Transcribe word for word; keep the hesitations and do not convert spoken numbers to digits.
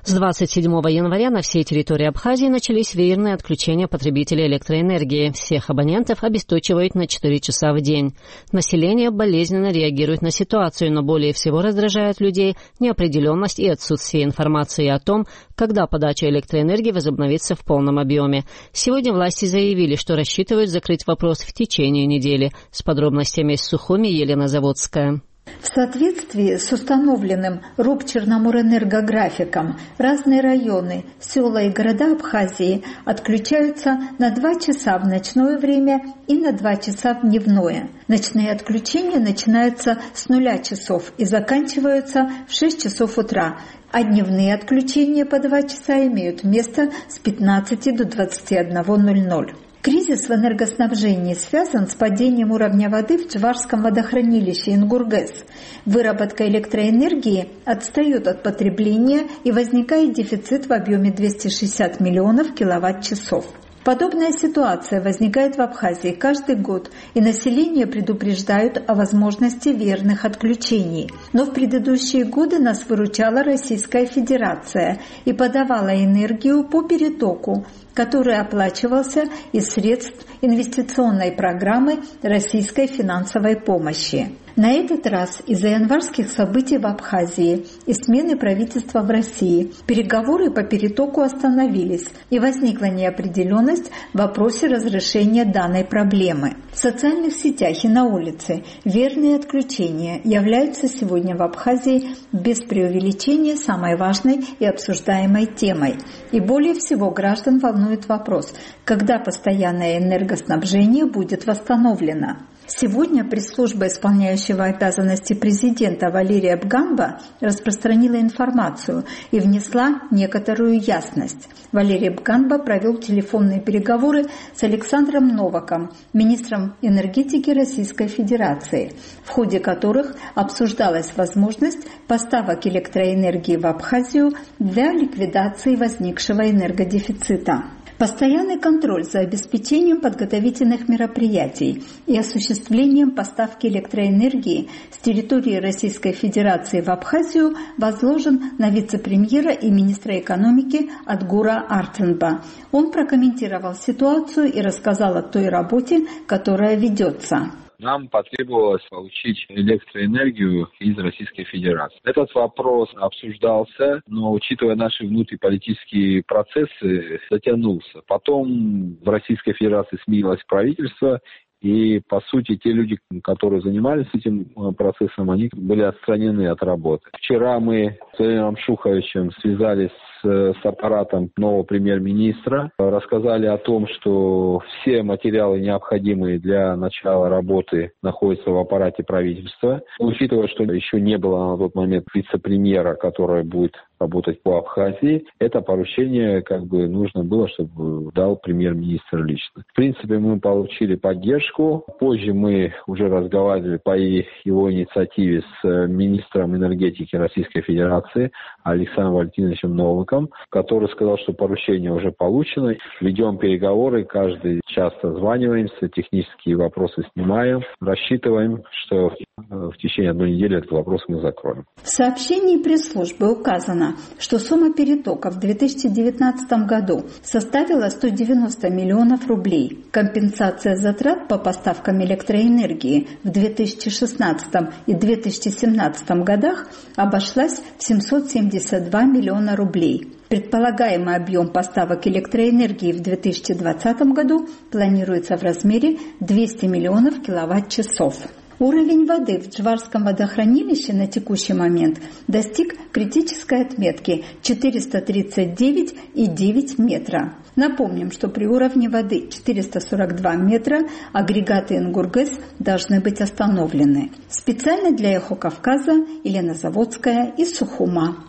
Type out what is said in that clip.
С двадцать седьмого января на всей территории Абхазии начались веерные отключения потребителей электроэнергии. Всех абонентов обесточивают на четыре часа в день. Население болезненно реагирует на ситуацию, но более всего раздражает людей неопределенность и отсутствие информации о том, когда подача электроэнергии возобновится в полном объеме. Сегодня власти заявили, что рассчитывают закрыть вопрос в течение недели. С подробностями из Сухуми Елена Заводская. В соответствии с установленным РУП-Черноморэнерго графиком разные районы, села и города Абхазии отключаются на два часа в ночное время и на два часа в дневное. Ночные отключения начинаются с нуля часов и заканчиваются в шесть часов утра, а дневные отключения по два часа имеют место с пятнадцати до двадцати одного ноль-ноль. Кризис в энергоснабжении связан с падением уровня воды в Джварском водохранилище Ингургэс. Выработка электроэнергии отстает от потребления и возникает дефицит в объеме двести шестьдесят миллионов киловатт-часов. Подобная ситуация возникает в Абхазии каждый год, и население предупреждают о возможности веерных отключений. Но в предыдущие годы нас выручала Российская Федерация и подавала энергию по перетоку, который оплачивался из средств инвестиционной программы российской финансовой помощи. На этот раз из-за январских событий в Абхазии и смены правительства в России переговоры по перетоку остановились, и возникла неопределенность в вопросе разрешения данной проблемы. В социальных сетях и на улице веерные отключения являются сегодня в Абхазии без преувеличения самой важной и обсуждаемой темой. И более всего граждан волнует вопрос, когда постоянное энергоснабжение будет восстановлено. Сегодня пресс-служба исполняющего обязанности президента Валерия Бганба распространила информацию и внесла некоторую ясность. Валерий Бганба провел телефонные переговоры с Александром Новаком, министром энергетики Российской Федерации, в ходе которых обсуждалась возможность поставок электроэнергии в Абхазию для ликвидации возникшего энергодефицита. Постоянный контроль за обеспечением подготовительных мероприятий и осуществлением поставки электроэнергии с территории Российской Федерации в Абхазию возложен на вице-премьера и министра экономики Адгура Артенба. Он прокомментировал ситуацию и рассказал о той работе, которая ведется. Нам потребовалось получить электроэнергию из Российской Федерации. Этот вопрос обсуждался, но, учитывая наши внутриполитические процессы, затянулся. Потом в Российской Федерации сменилось правительство, и, по сути, те люди, которые занимались этим процессом, они были отстранены от работы. Вчера мы с Владимиром Шуховичем связались с, с аппаратом нового премьер-министра, рассказали о том, что все материалы, необходимые для начала работы, находятся в аппарате правительства. Учитывая, что еще не было на тот момент вице-премьера, который будет работать по Абхазии, это поручение как бы нужно было, чтобы дал премьер-министр лично. В принципе, мы получили поддержку. Позже мы уже разговаривали по его инициативе с министром энергетики Российской Федерации Александром Валентиновичем Новаком, который сказал, что поручение уже получено. Ведем переговоры, каждый час созваниваемся, технические вопросы снимаем, рассчитываем, что в течение одной недели этот вопрос мы закроем. В сообщении пресс-службы указано, что сумма перетока в две тысячи девятнадцатом году составила сто девяносто миллионов рублей. Компенсация затрат по поставкам электроэнергии в две тысячи шестнадцатом и две тысячи семнадцатом годах обошлась в семьсот семьдесят два миллиона рублей. Предполагаемый объем поставок электроэнергии в две тысячи двадцатом году планируется в размере двести миллионов киловатт-часов. Уровень воды в Джварском водохранилище на текущий момент достиг критической отметки четыреста тридцать девять и девять метра. Напомним, что при уровне воды четыреста сорок два метра агрегаты Ингургэс должны быть остановлены. Специально для Эхо Кавказа Елена Заводская из Сухума.